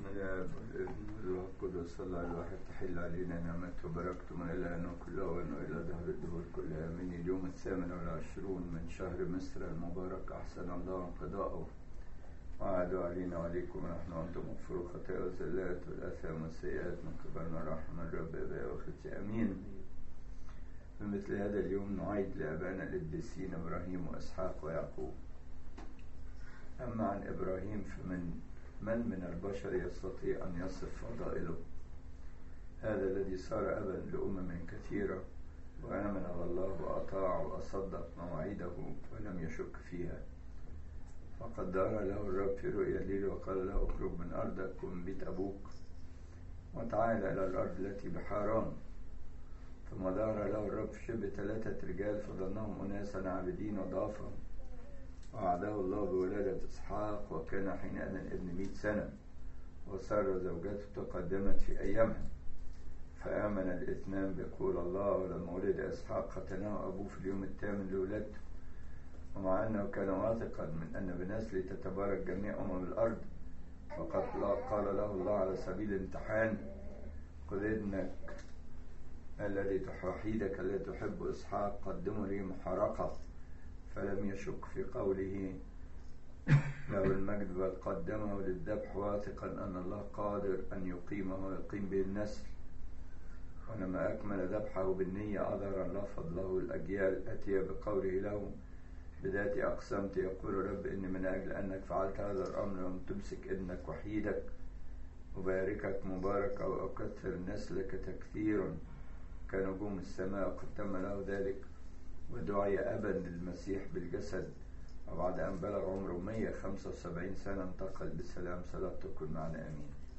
الآب والابن والروح القدس الله الواحد تحل علينا نعمته وبركته من إلى أنه كل أوان وإلى دهر الدهور كلها من اليوم 28 من شهر مصر المبارك أحسن الله قضاءه وعاد علينا وعليكم ونحن وأنتم مغفور الخطايا والزلات والآثام والسيئات من قبلنا رحمة الرب أبا وأختي آمين. في مثل هذا اليوم نعيد لآبائنا القديسين إبراهيم وإسحاق ويعقوب. أما عن إبراهيم فمن من البشر يستطيع أن يصف فضائله؟ هذا الذي صار أبا لأمم كثيرة وآمن بالله وأطاع وأصدق مواعيده ولم يشك فيها. فقد دار له الرب في رؤيا الليل وقال له اخرج من أرضك ومن بيت أبوك وتعال إلى الأرض التي بحاران. ثم دار له الرب في شبه 3 رجال فظنهم أناسا عابدين وضعفهم وعده الله بولادة إسحاق وكان حينئذ ابن 100 سنة وسار زوجته تقدمت في أيامها فآمن الاثنان بقول الله. ولما ولد إسحاق ختنه أبوه في اليوم 8 لولادته ومع أنه كان واثقا من أن بنسله تتبارك جميع الأرض فقد قال له الله على سبيل الامتحان خذ ابنك الذي وحيدك الذي تحب إسحاق قدمه لي محرقة. فلم يشك في قوله له المجد بل قدمه للذبح واثقا أن الله قادر أن يقيمه ويقيم به النسل. ولما أكمل ذبحه بالنية أظهر الله فضله الأجيال أتي بقوله له بذاتي أقسمت يقول رب إني من أجل أنك فعلت هذا الأمر لم تمسك ابنك وحيدك أباركك مبارك أو أكثر نسلك تكثيرا كنجوم السماء. قد تم له ذلك ودعي أبا للمسيح بالجسد وبعد أن بلغ عمره 175 سنة انتقل بالسلام. صلاة تكن معنا آمين.